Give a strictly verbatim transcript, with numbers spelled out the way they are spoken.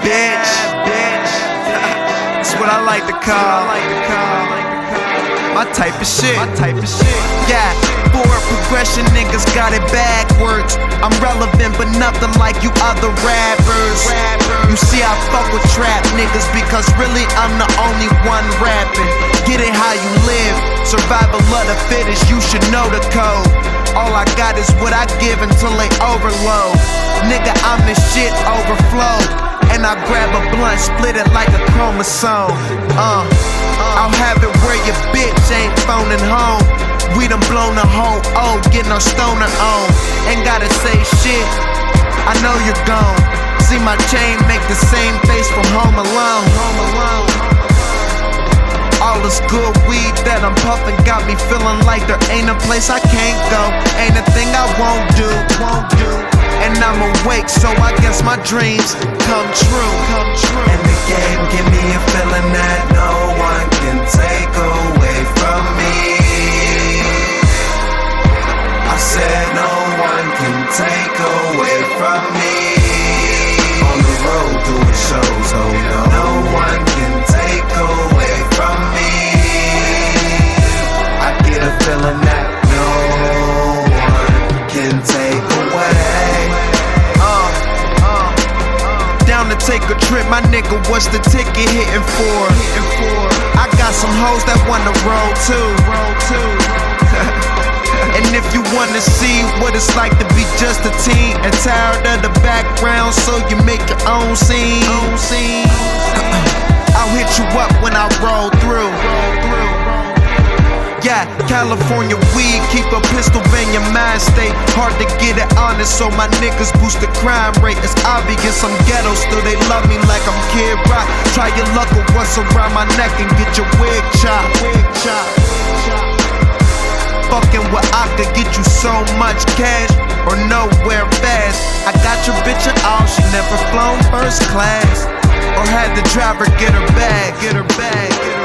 bitch. That's what I like to call my type of shit. Yeah, forward progression, niggas got it backwards. I'm relevant, but nothing like you other rappers. You see, I fuck with trap niggas because really I'm the only one rapping. Get it how you live, survival of the fittest, you should know the code. All I got is what I give until they overload. Nigga, I'm the shit overflow. And I grab a blunt, split it like a chromosome. Uh, I'll have it where your bitch ain't phoning home. We done blown the whole O, getting our stoner on. Ain't gotta say shit, I know you're gone. See my chain make the same face from Home Alone. Home Alone. All this good weed that I'm puffing got me feeling like there ain't a place I can't go. Ain't a thing I won't do, won't do. And I'm awake, so I guess my dreams come true, come true. And the game give me a feeling that no one can take away from me. I said no one can take away from me. On the road doing shows, oh no, no one can take away from me. I get a feeling that no one can take away. Down to take a trip, my nigga, what's the ticket hitting for? I got some hoes that wanna roll too. And if you wanna see what it's like to be just a teen and tired of the background, so you make your own scene. I'll hit you up when I roll through. Yeah, California weed, keep a pistol in your mind state. Hard to get it honest, so my niggas boost the crime rate. It's obvious I'm ghetto, still they love me like I'm Kid Rock. Try your luck with what's around my neck and get your wig chopped. Fucking with I could get you so much cash or nowhere fast. I got your bitch at all, she never flown first class or had the driver get her bag, get her bag.